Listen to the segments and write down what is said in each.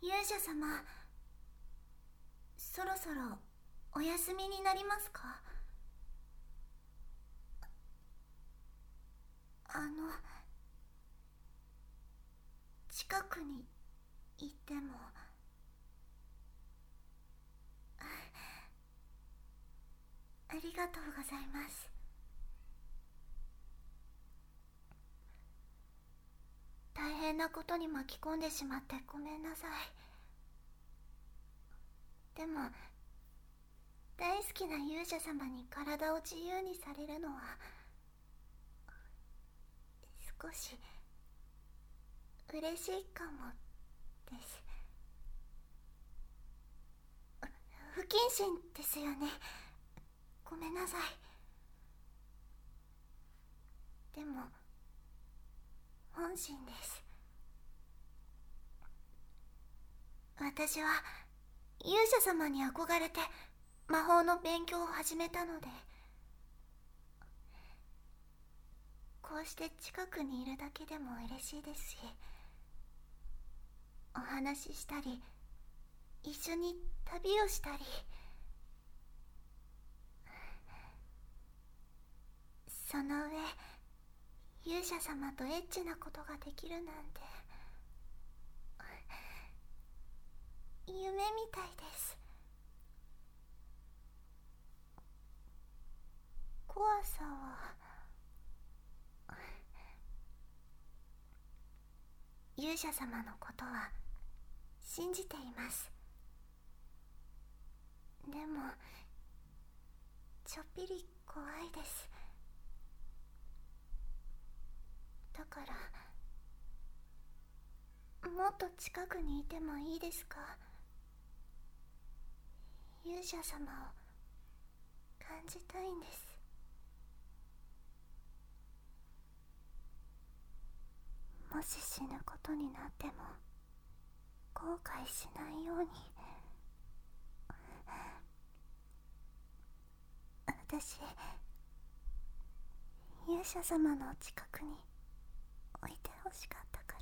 勇者様、そろそろお休みになりますか？近くにいても。ありがとうございます。大変なことに巻き込んでしまってごめんなさい。でも大好きな勇者様に体を自由にされるのは少し嬉しいかもです。不謹慎ですよね。ごめんなさい。でも本心です。私は勇者様に憧れて魔法の勉強を始めたので、こうして近くにいるだけでも嬉しいですし、お話ししたり一緒に旅をしたり、その上勇者様とエッチなことができるなんて夢みたいです。怖さは勇者様のことは信じています。でもちょっぴり怖いです。だからもっと近くにいてもいいですか？勇者様を感じたいんです。もし死ぬことになっても後悔しないように。私、勇者様の近くに置いてほしかったから、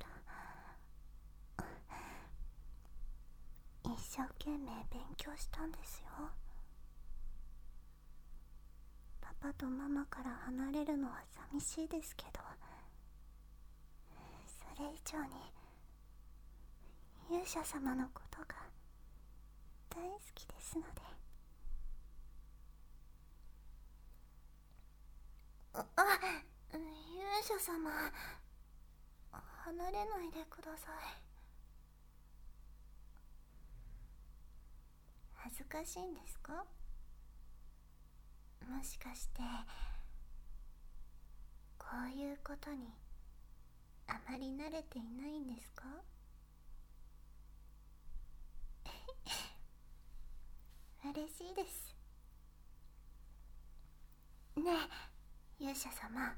一生懸命勉強したんですよ。パパとママから離れるのは寂しいですけど、それ以上に勇者様のことが大好きですので。勇者様、離れないでください。恥ずかしいんですか？もしかしてこういうことにあまり慣れていないんですか？嬉しいです。ねえ勇者様、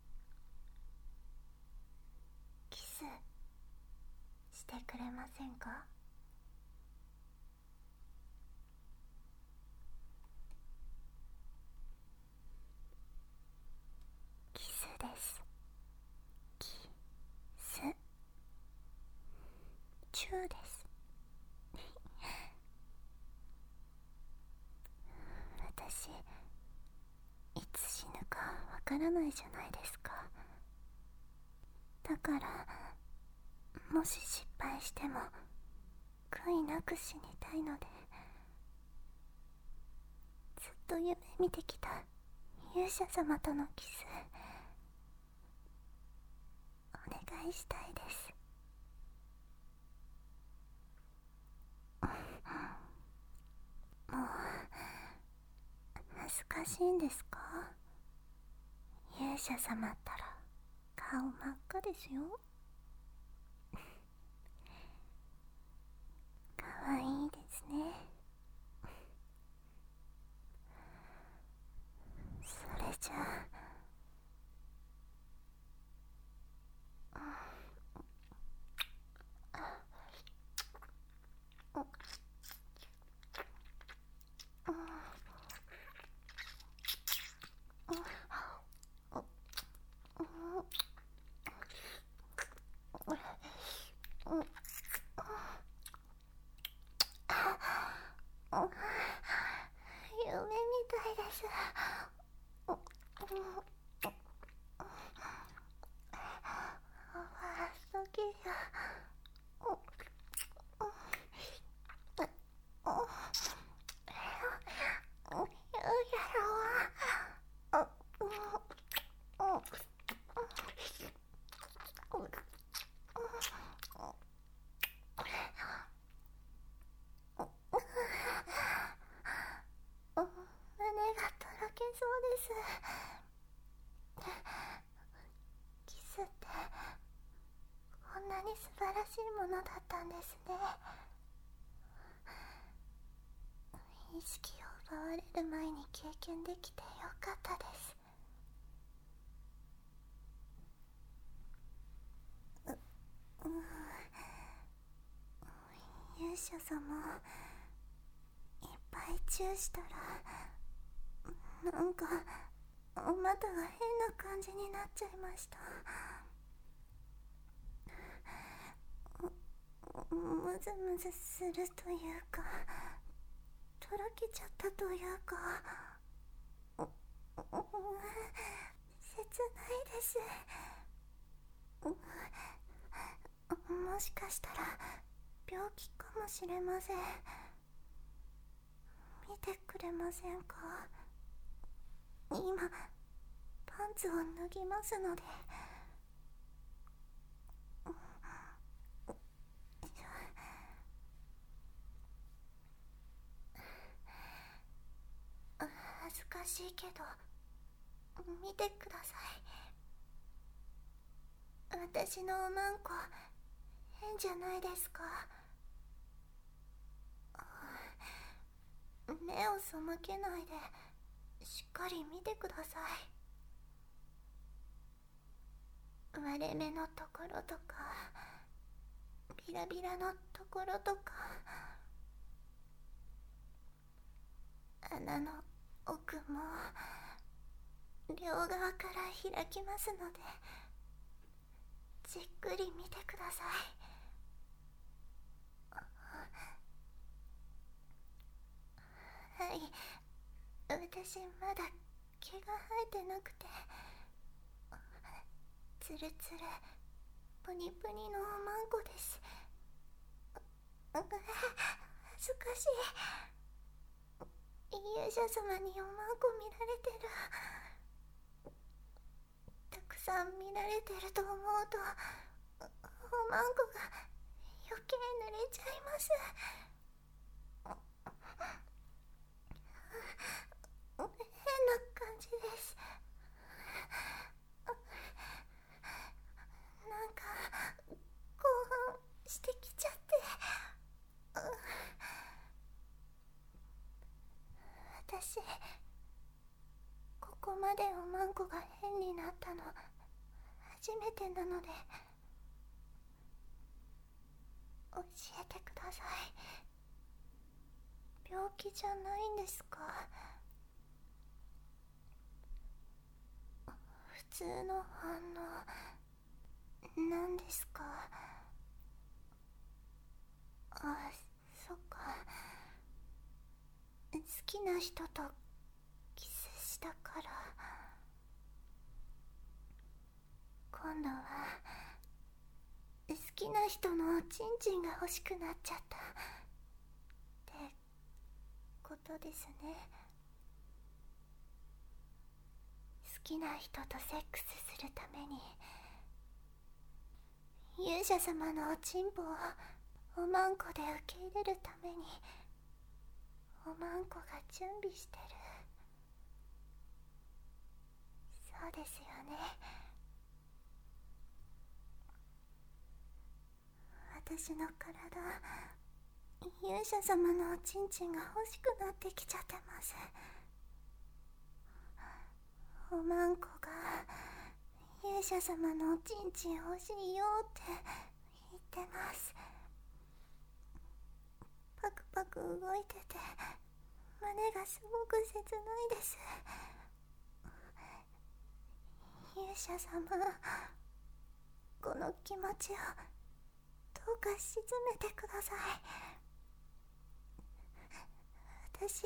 キスしてくれませんか？キスです。キス、チューです。私いつ死ぬかわからないじゃないですか。だからもし失敗しても悔いなく死にたいので、ずっと夢見てきた勇者様とのキスお願いしたいです。もう恥ずかしいんですか？勇者様ったら顔真っ赤ですよ。かわいいですね。それじゃキスってこんなに素晴らしいものだったんですね。意識を奪われる前に経験できてよかったです。勇者様、いっぱいチューしたらなんかお股が変な感じになっちゃいました。ムズムズするというか、とろけちゃったというか、切ないです。もしかしたら病気かもしれません。見てくれませんか？今パンツを脱ぎますので。恥ずかしいけど見てください。私のおまんこ変じゃないですか？目を背けないでしっかり見てください。割れ目のところとかビラビラのところとか、穴の奥も両側から開きますので、じっくり見てください。はい、私まだ毛が生えてなくて、ツルツルプニプニのおまんこです。恥ずかしい。勇者様におまんこ見られてる。たくさん見られてると思うとおまんこが余計濡れちゃいます。変な感じです。なんか興奮してきちゃって、私ここまでおまんこが変になったの初めてなので、教えてください。病気じゃないんですか？普通の反応なんですか？あ、そっか。好きな人とキスしたから今度は好きな人のチンチンが欲しくなっちゃったってことですね。好きな人とセックスするために勇者様のおちんぽをおまんこで受け入れるためにおまんこが準備してる。そうですよね。私の体、勇者様のおちんちんが欲しくなってきちゃってます。おまんこが勇者様のおちんちん欲しいよって言ってます。パクパク動いてて胸がすごく切ないです。勇者様、この気持ちをどうか沈めてください。私我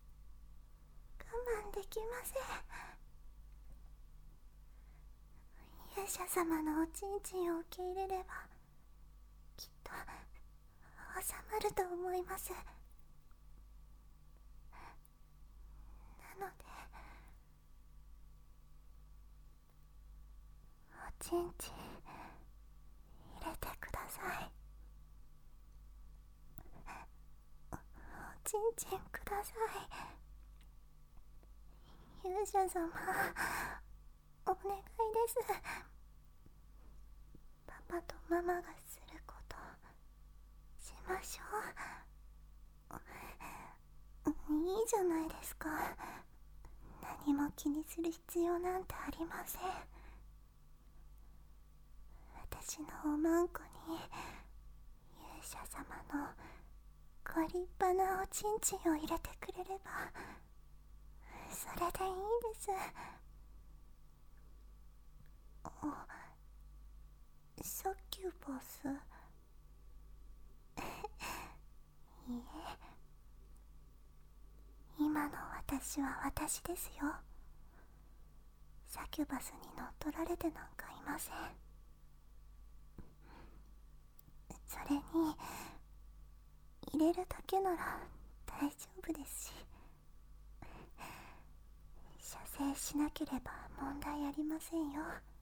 慢できません。勇者様のおちんちんを受け入れればると思います。なのでおちんちん入れてください。おちんちんください。勇者様、お願いです。パパとママがすることしましょう。いいじゃないですか。何も気にする必要なんてありません。私のおまんこに勇者様のご立派なおちんちんを入れてくれればそれでいいです。サキュバス。いいえ、今の私は私ですよ。サキュバスに乗っ取られてなんかいません。それに入れるだけなら大丈夫ですし、射精しなければ問題ありませんよ。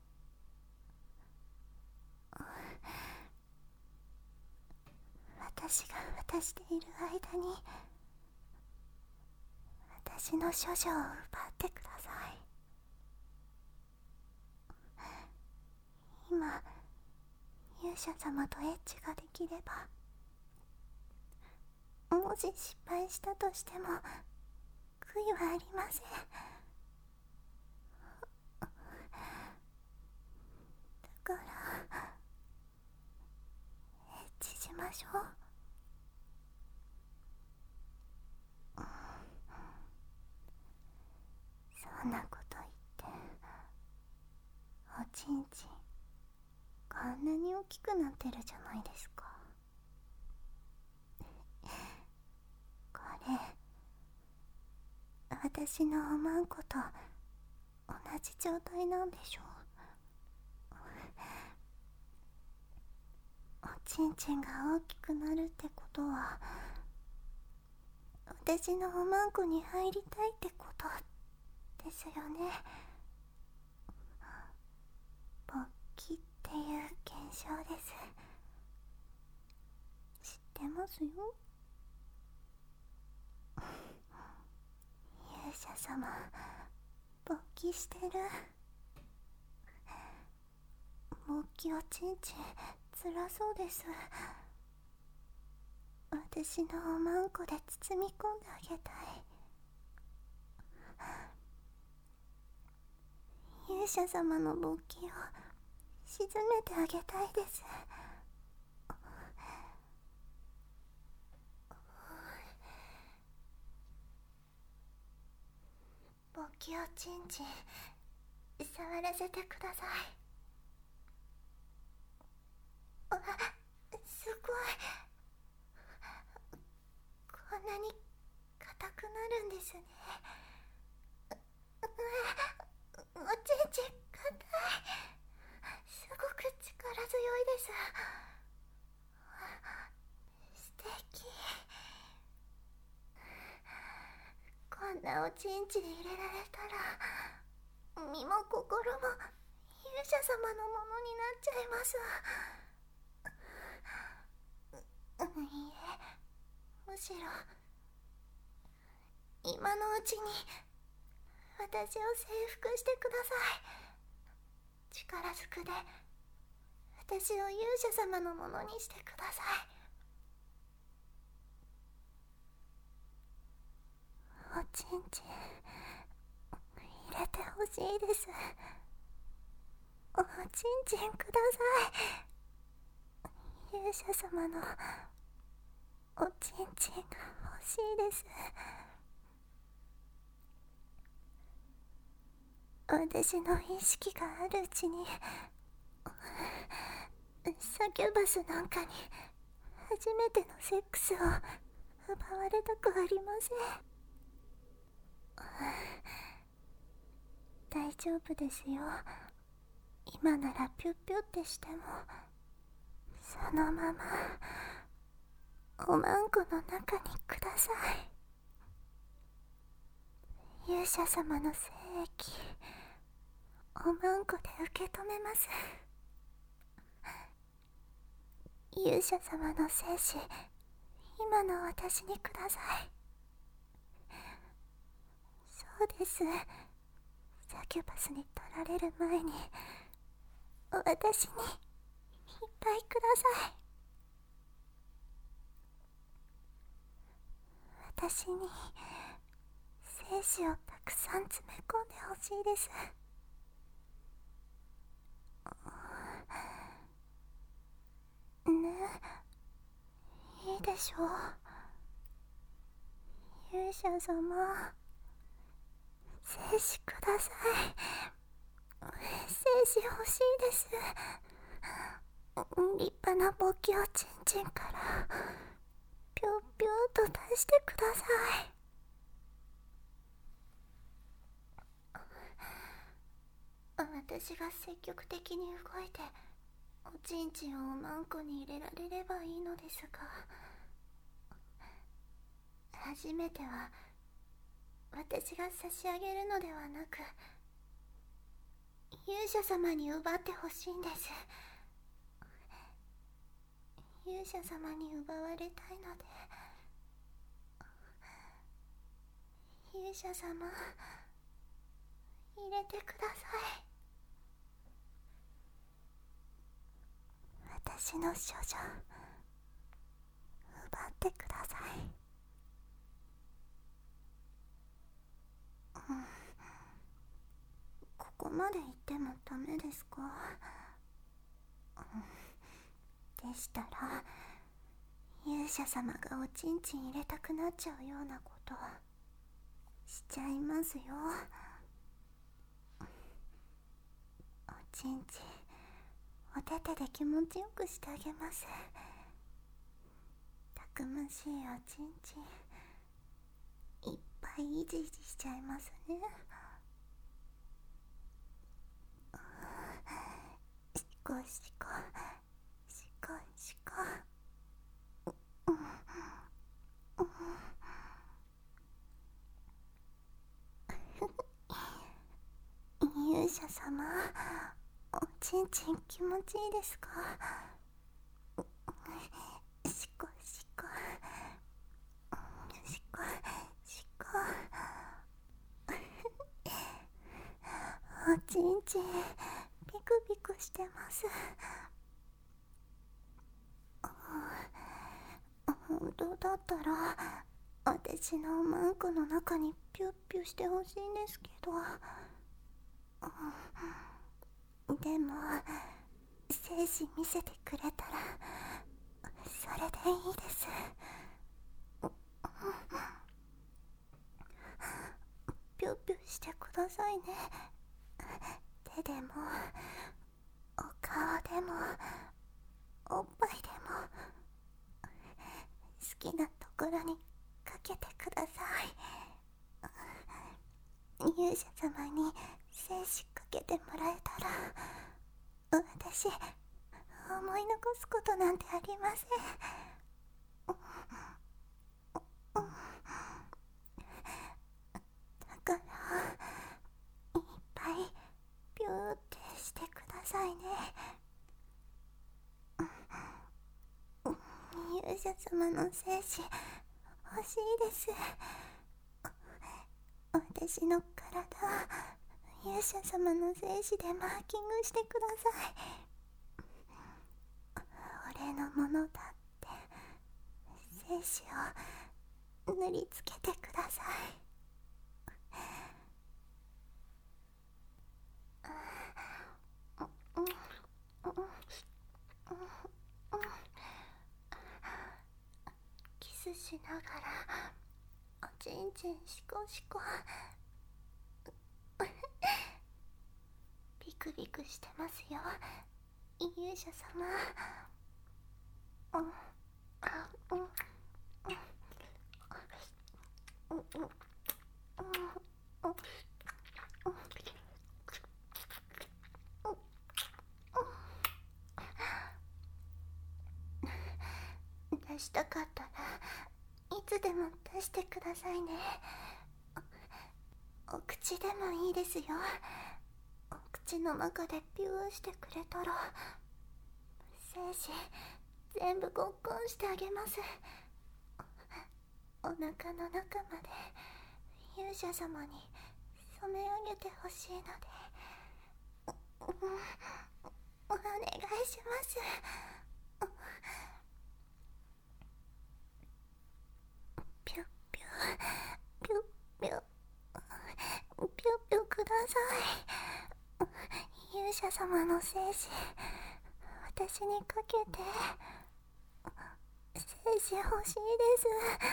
私が渡している間に私の処女を奪ってください。今勇者様とエッチができれば、もし失敗したとしても悔いはありません。だからエッチしましょう。そんなこと言っておちんちんこんなに大きくなってるじゃないですか。これ私のおまんこと同じ状態なんでしょう。おちんちんが大きくなるってことは私のおまんこに入りたいってことですよね。勃起っていう現象です。知ってますよ。勇者様、勃起してる。勃起おちんちんつらそうです。私のおまんこで包み込んであげたい。勇者様の勃起を沈めてあげたいです。勃起おちんちん触らせてください。すごい。こんなに硬くなるんですね。おちんちん硬い。すごく力強いです。素敵。こんなおちんちん入れられたら身も心も勇者様のものになっちゃいます。いいえ、むしろ今のうちに私を征服してください。力ずくで私を勇者様のものにしてください。おちんちん入れてほしいです。おちんちんください。勇者様のおちんちんが欲しいです。私の意識があるうちにサキュバスなんかに初めてのセックスを奪われたくありません。大丈夫ですよ。今ならピュッピュってしてもそのままおまんこの中にください。勇者様の精液、おまんこで受け止めます。勇者様の精子、今の私にください。そうです。サキュバスに取られる前に、私にいっぱいください。私に精子をたくさん詰め込んでほしいです。ねえ、いいでしょう。勇者様、精子ください。精子欲しいです。立派な勃起をチンチンからぴょぴょと出してください。私が積極的に動いておちんちんをおまんこに入れられればいいのですが、初めては私が差し上げるのではなく勇者様に奪ってほしいんです。勇者様に奪われたいので、勇者様、入れてください。私の処女、奪ってください。ここまで言ってもダメですか？でしたら勇者様がおちんちん入れたくなっちゃうようなことしちゃいますよ。おちんちんお手手で気持ちよくしてあげます。たくましいおちんちんいっぱいいじいじしちゃいますね。しこしこしこしこ、勇者様、おちんちん気持ちいいですか？しこしこしこしこ、おちんちんピクピクしてます。本当だったら私のおまんこの中にピュッピュしてほしいんですけど、でも精子見せてくれたらそれでいいです。ピュッピュしてくださいね。手でもお顔でもおっぱいでも好きなところにかけてください。勇者様に精子かけてもらえたら私思い残すことなんてありません。だからいっぱいピューってしてくださいね。勇者様の精子欲しいです。私の体勇者様の精子でマーキングしてください。俺のものだって精子を塗りつけてください。キスしながらおちんちんシコシコビクビクしてますよ、勇者様。大出したかったらいつでも出してくださいね。お口でもいいですよ。お口の中でピューしてくれたら精子全部ごっこんしてあげます。お腹の中まで勇者様に染め上げてほしいのでお願いします。ピュッピュピュッピュッピュッピュッください。勇者様の精子私にかけて。精子欲しいです。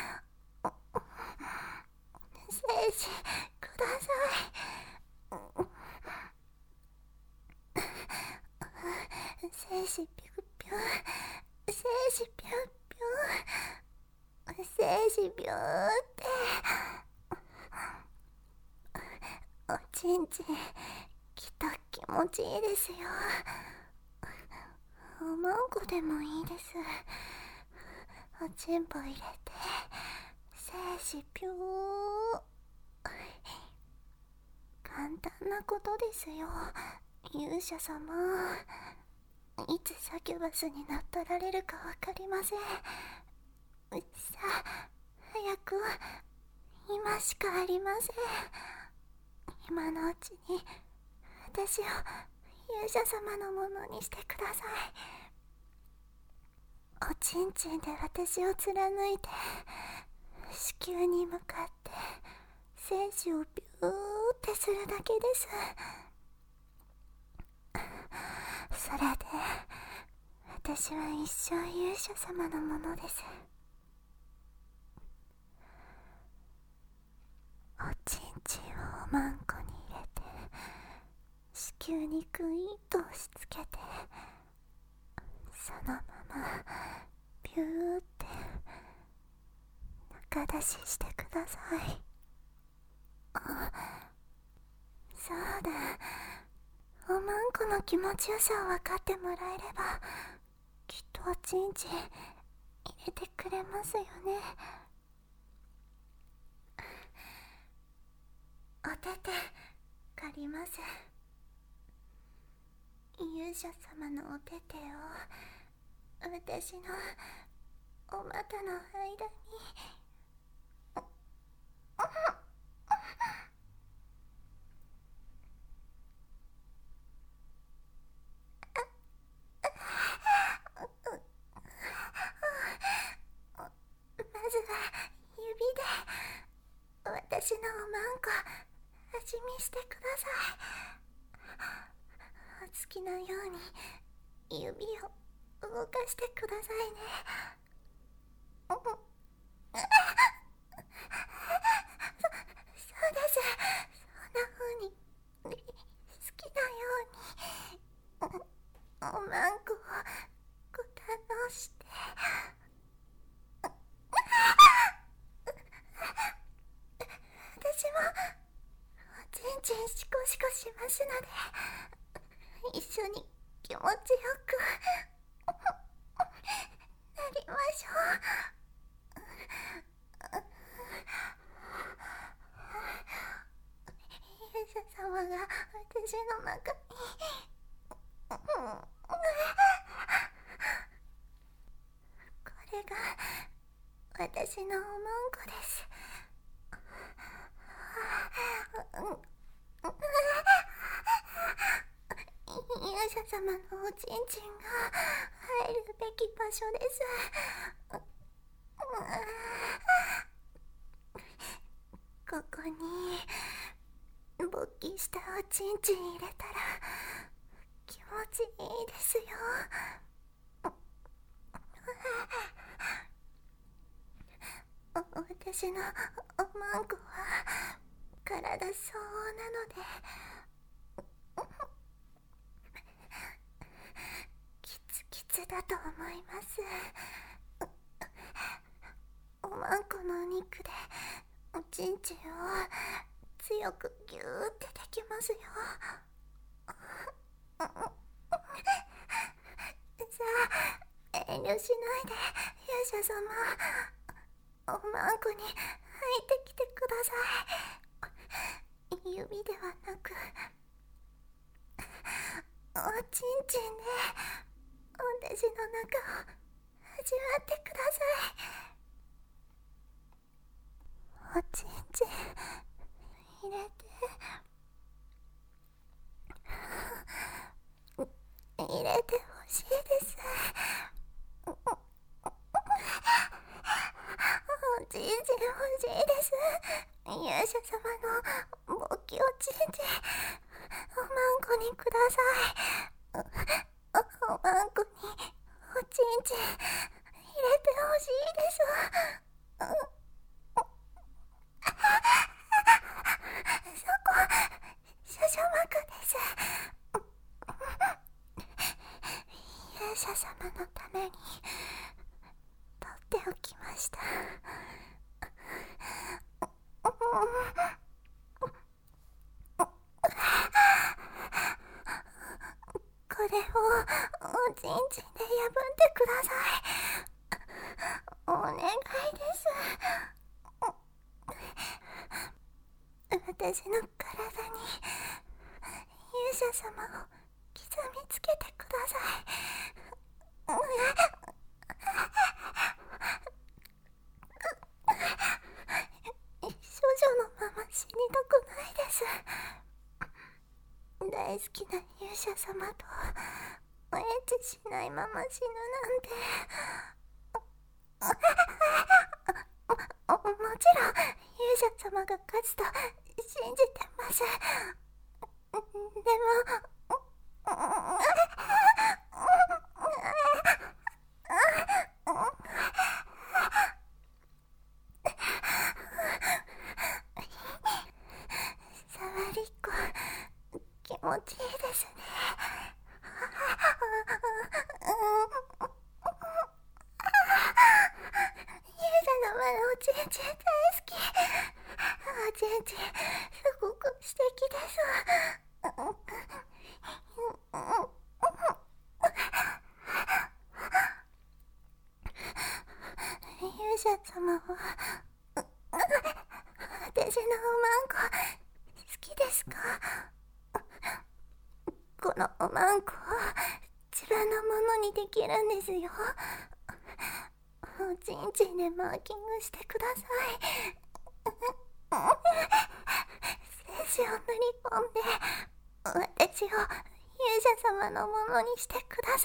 精子ください。精子ピュッピュッ、精子ピュッピュッ、精子ピューって。おちんちんきっと気持ちいいですよ。おまんこでもいいです。おちんぽ入れて精子ピュー。簡単なことですよ、勇者様。いつサキュバスになったられるかわかりません。さあ早く、今しかありません。今のうちに私を勇者様のものにしてください。おちんちんで私を貫いて子宮に向かって精子をビューってするだけです。それで私は一生勇者様のものです。おちんちんをおまんこに入れて子宮にグイッと押し付けて、そのままビューって中出ししてください。そうだ、おまんこの気持ちよさを分かってもらえればきっとおちんちん入れてくれますよね。お手手借ります。勇者様のお手手を私のお股の間に。まずは指で私のおまんこ味見してください。お好きなように指を動かしてくださいね。そうです。そんな風に好きなようにおまんこをご堪能して。私もおちんちんシコシコしますので一緒に気持ちよくなりましょう。勇者様が私の中に。これが私のおまんこです。勇者様のおちんちんが入るべき場所です。ここに勃起したおちんちん入れたら気持ちいいですよ。私のおまんこは体相応なのでキツキツだと思います。おまんこのお肉でおちんちんを強くギューってできますよ。さあ遠慮しないで、勇者様。おまんこに入ってきてください。指ではなく、おちんちんで私の中を味わってください。おちんちん入れて、入れてほしいです。おちんちん欲しいです。勇者様の勃起おちんちん、おまんこにください。おまんこにおちんちん入れてほしいです。そこ、少々膜です。勇者様のために取っておきました。これをおちんちんで破ってください。お願いです。私の体に勇者様を刻みつけてください。少女のまま死にたくないです。大好きな勇者様とおエッチしないまま死ぬなんて。もちろん勇者様が勝つと信じてます。でも触りっこ気持ちいいですね。勇者様のおちんちん大好き。おちんちんすごく素敵です。勇者様は私のおまんこ好きですか？このおまんこを自分のものにできるんですよ。おちんちんでマーキングしてください。精子を塗り込んで私を勇者様のものにしてくださ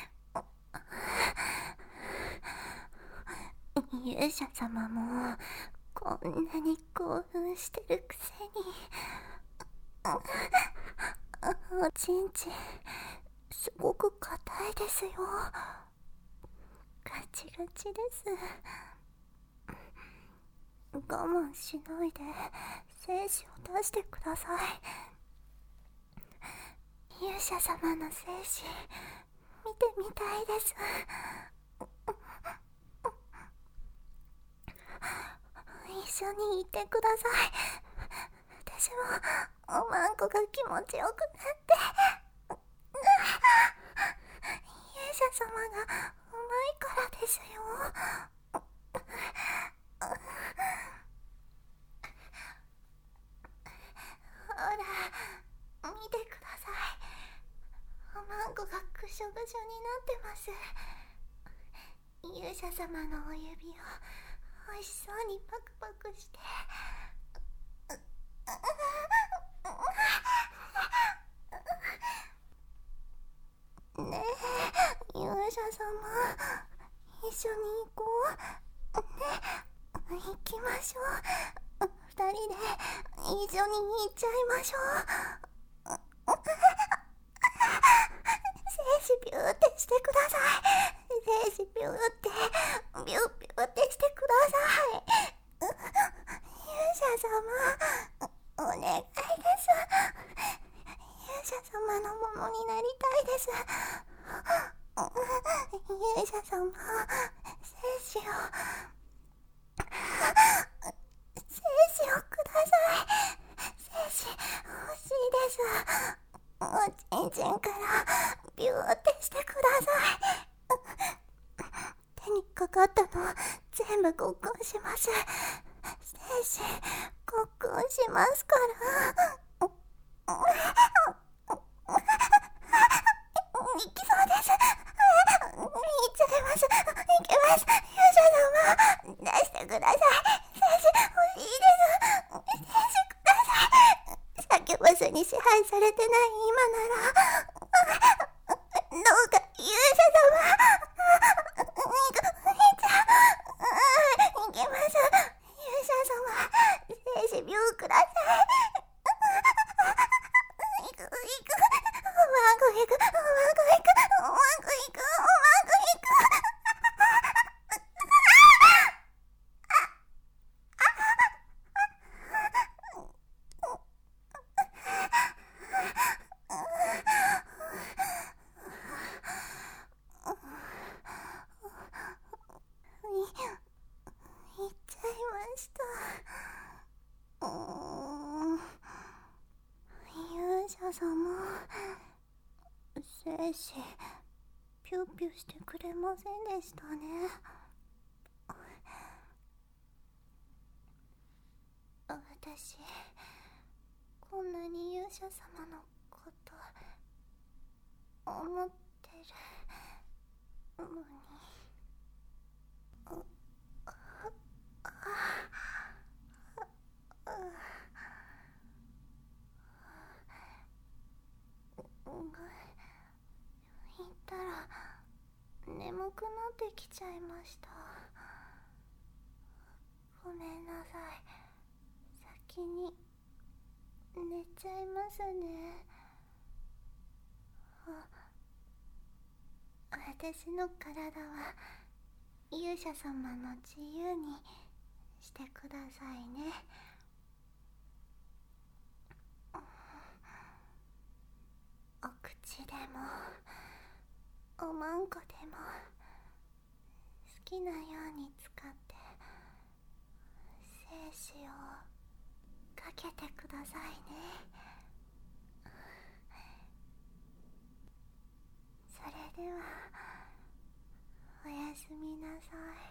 い。勇者様もこんなに興奮してるくせに。おちんちんすごく硬いですよ。ガチガチです。我慢しないで精子を出してください。勇者様の精子見てみたいです。一緒にいてください。私もおまんこが気持ちよくなって。勇者様がうまいからですよ。ほら見てください。おまんこがぐしょぐしょになってます。勇者様のお指を美味しそうにパクパクして。ねえ勇者様、一緒に行こうね。行きましょう。二人で一緒に行っちゃいましょう。精子ビューってしてください。精子ビューってビュービューってしてください。勇者様お願いです。勇者様のものになりたいです。勇者様、精子をください。精子欲しいです。おちんちんからビューってしてください。 かかったの全部ごっくんします。精子ごっくんしますから。行きそうです。行っちゃいます。行きます。勇者様出してください。精子欲しいです。精子ください。サキュバスに支配されてない今ならどうか勇者様行きます。勇者様精子秒ください。行く。うまくいく。行っちゃいました。勇者様、精子ピューピューしてくれませんでしたね。私こんなに勇者様のこと思ってるのに。言ったら眠くなってきちゃいました。ごめんなさい。先に寝ちゃいますね。私の体は勇者様の自由にしてくださいね。お口でもおまんこでも好きなように使って精子をかけてくださいね。それではおやすみなさい。